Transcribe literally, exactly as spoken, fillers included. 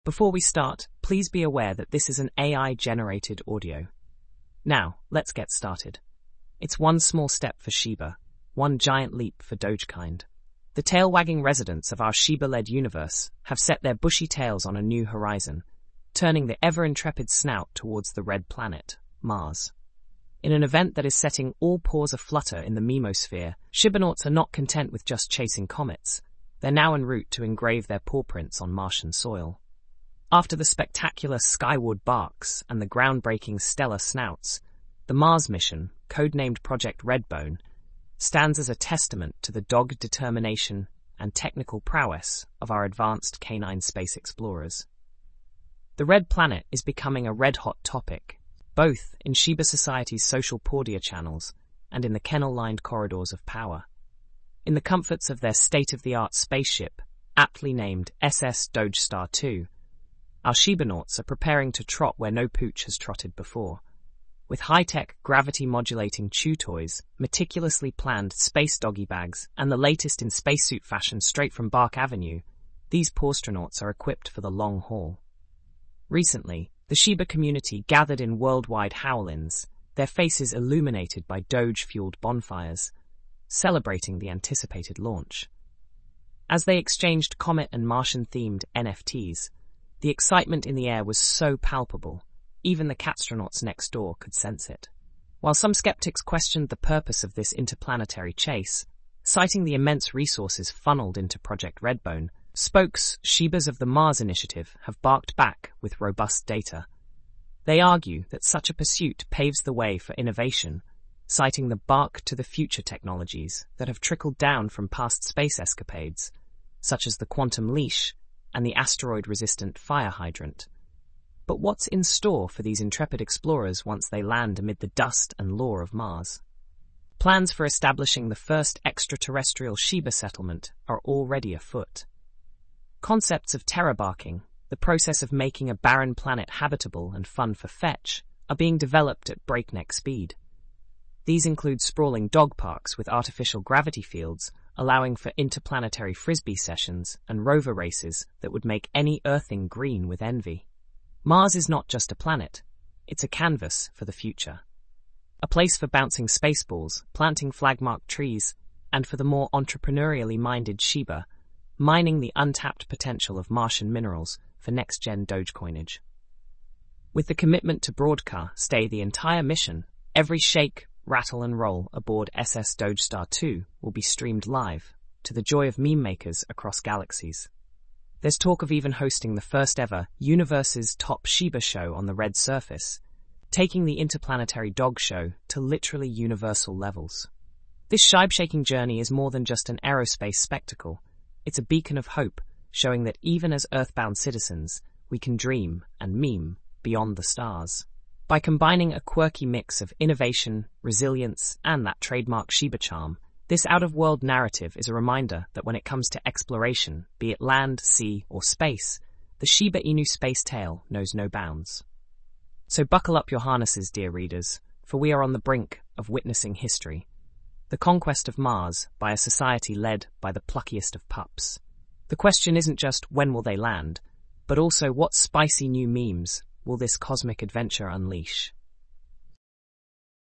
Before we start, please be aware that this is an A I-generated audio. Now, let's get started. It's one small step for Shiba, one giant leap for Dogekind. The tail-wagging residents of our Shiba-led universe have set their bushy tails on a new horizon, turning the ever-intrepid snout towards the red planet, Mars. In an event that is setting all paws aflutter in the memosphere, Shibanauts are not content with just chasing comets. They're now en route to engrave their pawprints on Martian soil. After the spectacular Skyward Barks and the groundbreaking Stellar Snouts, the Mars mission, codenamed Project Redbone, stands as a testament to the dogged determination and technical prowess of our advanced canine space explorers. The Red Planet is becoming a red-hot topic, both in Shiba Society's social Pordia channels and in the kennel-lined corridors of power. In the comforts of their state-of-the-art spaceship, aptly named S S Dogestar two, our Shibanauts are preparing to trot where no pooch has trotted before. With high-tech, gravity-modulating chew toys, meticulously planned space doggy bags, and the latest in spacesuit fashion straight from Bark Avenue, these pawstronauts are equipped for the long haul. Recently, the Shiba community gathered in worldwide Howlins, their faces illuminated by Doge-fueled bonfires, celebrating the anticipated launch. As they exchanged Comet and Martian-themed N F Ts, the excitement in the air was so palpable, even the catstronauts next door could sense it. While some skeptics questioned the purpose of this interplanetary chase, citing the immense resources funneled into Project Redbone, spokes Shibas of the Mars Initiative have barked back with robust data. They argue that such a pursuit paves the way for innovation, citing the bark to the future technologies that have trickled down from past space escapades, such as the quantum leash and the asteroid-resistant fire hydrant. But what's in store for these intrepid explorers once they land amid the dust and lore of Mars? Plans for establishing the first extraterrestrial Shiba settlement are already afoot. Concepts of terrabarking, the process of making a barren planet habitable and fun for fetch, are being developed at breakneck speed. These include sprawling dog parks with artificial gravity fields, allowing for interplanetary frisbee sessions and rover races that would make any Earthing green with envy. Mars is not just a planet, it's a canvas for the future. A place for bouncing spaceballs, planting flag-marked trees, and for the more entrepreneurially minded Shiba, mining the untapped potential of Martian minerals for next-gen Dogecoinage. With the commitment to broadcast stay the entire mission, every shake, rattle and roll aboard S S Dogestar two will be streamed live, to the joy of meme makers across galaxies. There's talk of even hosting the first ever Universe's Top Shiba show on the red surface, taking the interplanetary dog show to literally universal levels. This shibe-shaking journey is more than just an aerospace spectacle. It's a beacon of hope, showing that even as earthbound citizens, we can dream and meme beyond the stars. By combining a quirky mix of innovation, resilience, and that trademark Shiba charm, this out-of-world narrative is a reminder that when it comes to exploration, be it land, sea, or space, the Shiba Inu space tale knows no bounds. So buckle up your harnesses, dear readers, for we are on the brink of witnessing history. The conquest of Mars by a society led by the pluckiest of pups. The question isn't just when will they land, but also what spicy new memes will this cosmic adventure unleash?